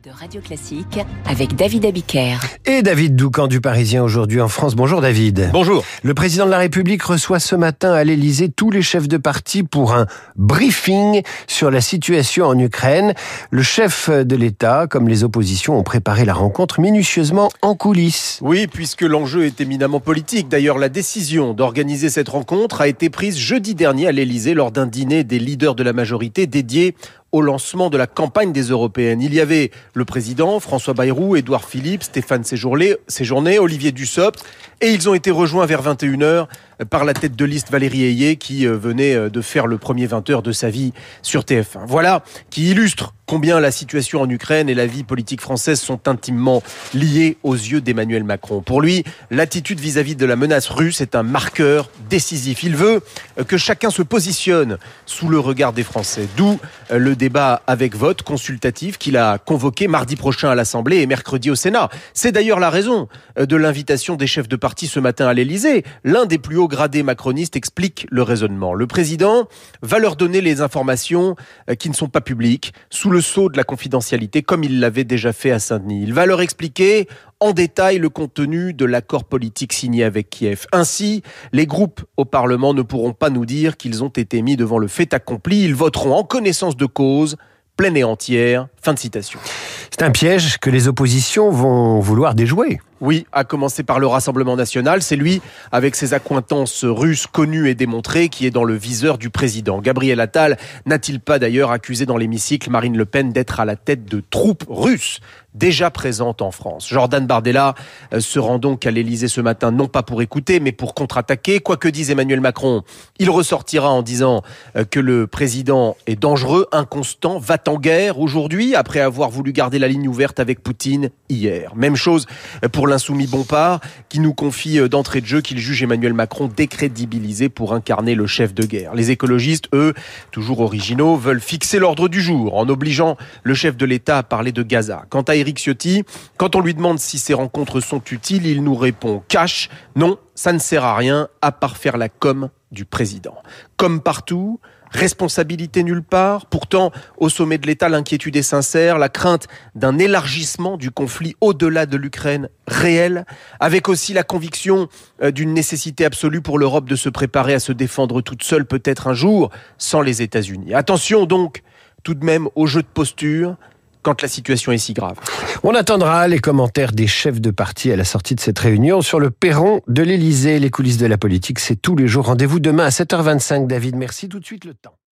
de Radio Classique avec David Abiker. Et David Doucan du Parisien aujourd'hui en France. Bonjour David. Bonjour. Le président de la République reçoit ce matin à l'Élysée tous les chefs de parti pour un briefing sur la situation en Ukraine. Le chef de l'État, comme les oppositions, ont préparé la rencontre minutieusement en coulisses. Oui, puisque l'enjeu est éminemment politique. D'ailleurs, la décision d'organiser cette rencontre a été prise jeudi dernier à l'Élysée lors d'un dîner des leaders de la majorité dédié au lancement de la campagne des Européennes. Il y avait le président, François Bayrou, Édouard Philippe, Stéphane Séjourné, Olivier Dussopt, et ils ont été rejoints vers 21h par la tête de liste Valérie Ayé qui venait de faire le premier 20h de sa vie sur TF1. Voilà qui illustre combien la situation en Ukraine et la vie politique française sont intimement liées aux yeux d'Emmanuel Macron. Pour lui, l'attitude vis-à-vis de la menace russe est un marqueur décisif. Il veut que chacun se positionne sous le regard des Français. D'où le débat avec vote consultatif qu'il a convoqué mardi prochain à l'Assemblée et mercredi au Sénat. C'est d'ailleurs la raison de l'invitation des chefs de parti ce matin à l'Élysée. L'un des plus hauts gradés macronistes explique le raisonnement. Le président va leur donner les informations qui ne sont pas publiques, sous le sceau de la confidentialité, comme il l'avait déjà fait à Saint-Denis. Il va leur expliquer en détail le contenu de l'accord politique signé avec Kiev. Ainsi, les groupes au Parlement ne pourront pas nous dire qu'ils ont été mis devant le fait accompli. Ils voteront en connaissance de cause, pleine et entière. Fin de citation. C'est un piège que les oppositions vont vouloir déjouer. Oui, à commencer par le Rassemblement national. C'est lui, avec ses accointances russes connues et démontrées, qui est dans le viseur du président. Gabriel Attal n'a-t-il pas d'ailleurs accusé dans l'hémicycle Marine Le Pen d'être à la tête de troupes russes déjà présentes en France? Jordan Bardella se rend donc à l'Élysée ce matin, non pas pour écouter, mais pour contre-attaquer. Quoi que dise Emmanuel Macron, il ressortira en disant que le président est dangereux, inconstant, va en guerre aujourd'hui, après avoir voulu garder la ligne ouverte avec Poutine hier. Même chose pour l'insoumis Bompard, qui nous confie d'entrée de jeu qu'il juge Emmanuel Macron décrédibilisé pour incarner le chef de guerre. Les écologistes, eux, toujours originaux, veulent fixer l'ordre du jour en obligeant le chef de l'État à parler de Gaza. Quant à Éric Ciotti, quand on lui demande si ces rencontres sont utiles, il nous répond cash, non, ça ne sert à rien à part faire la com du président. Comme partout, responsabilité nulle part. Pourtant, au sommet de l'État, l'inquiétude est sincère, la crainte d'un élargissement du conflit au-delà de l'Ukraine réelle, avec aussi la conviction d'une nécessité absolue pour l'Europe de se préparer à se défendre toute seule, peut-être un jour, sans les États-Unis. Attention donc, tout de même, au jeu de posture, quand la situation est si grave. On attendra les commentaires des chefs de parti à la sortie de cette réunion sur le perron de l'Élysée. Les coulisses de la politique, c'est tous les jours. Rendez-vous demain à 7h25. David, merci. Tout de suite le temps.